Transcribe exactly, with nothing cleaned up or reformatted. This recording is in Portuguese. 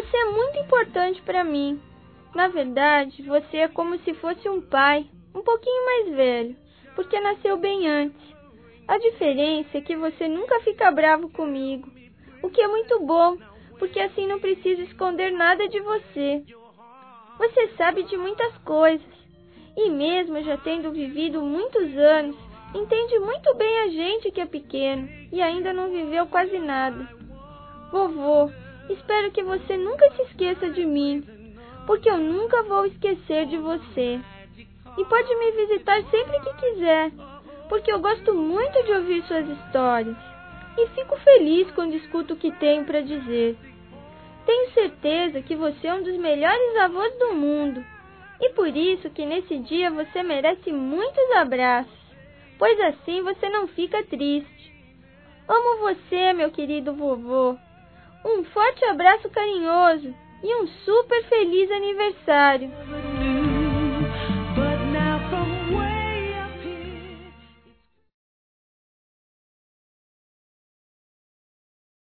Você é muito importante para mim. Na verdade, você é como se fosse um pai, um pouquinho mais velho, porque nasceu bem antes. A diferença é que você nunca fica bravo comigo, o que é muito bom, porque assim não preciso esconder nada de você. Você sabe de muitas coisas, e mesmo já tendo vivido muitos anos, entende muito bem a gente que é pequeno e ainda não viveu quase nada. Vovô, espero que você nunca se esqueça de mim, porque eu nunca vou esquecer de você. E pode me visitar sempre que quiser, porque eu gosto muito de ouvir suas histórias e fico feliz quando escuto o que tenho para dizer. Tenho certeza que você é um dos melhores avós do mundo, e por isso que nesse dia você merece muitos abraços, pois assim você não fica triste. Amo você, meu querido vovô. Um forte abraço carinhoso e um super feliz aniversário.